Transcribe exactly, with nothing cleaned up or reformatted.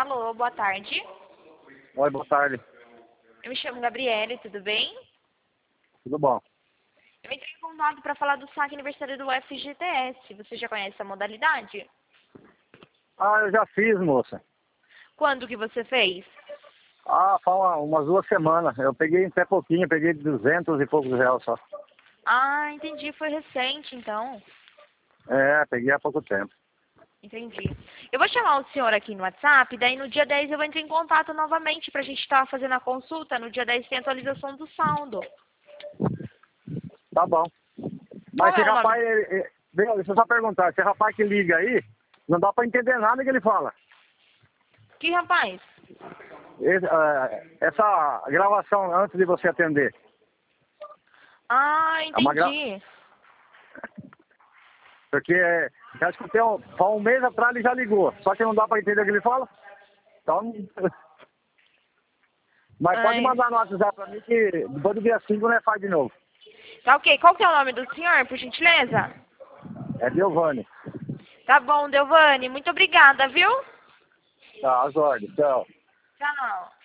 Alô, boa tarde. Oi, boa tarde. Eu me chamo Gabriele, tudo bem? Tudo bom? Eu entrei em contato para falar do saque aniversário do F G T S. Você já conhece a modalidade? Ah, eu já fiz, moça. Quando que você fez? Ah, faz uma, umas duas semanas. Eu peguei até pouquinho, peguei duzentos e poucos reais só. Ah, entendi. Foi recente, então. É, peguei há pouco tempo. Entendi. Eu vou chamar o senhor aqui no WhatsApp, daí no dia dez eu entro em contato novamente pra gente estar fazendo a consulta. No dia dez tem atualização do saldo. Tá bom. Qual Mas é esse o nome? rapaz, ele, ele, bem, deixa eu só perguntar, esse rapaz que liga aí, não dá pra entender nada que ele fala. Que rapaz? Esse, ah, essa gravação antes de você atender. Ah, É uma gra... entendi. Porque é, já escutei um, há um mês atrás ele já ligou, só que não dá pra entender o que ele fala. Então. Mas pode Ai. mandar no WhatsApp pra mim que depois do dia cinco né, faz de novo. Tá ok. Qual que é o nome do senhor, por gentileza? É Giovanni. Tá bom, Delvane. Muito obrigada, viu? Tá, às ordens. Tchau. Tchau.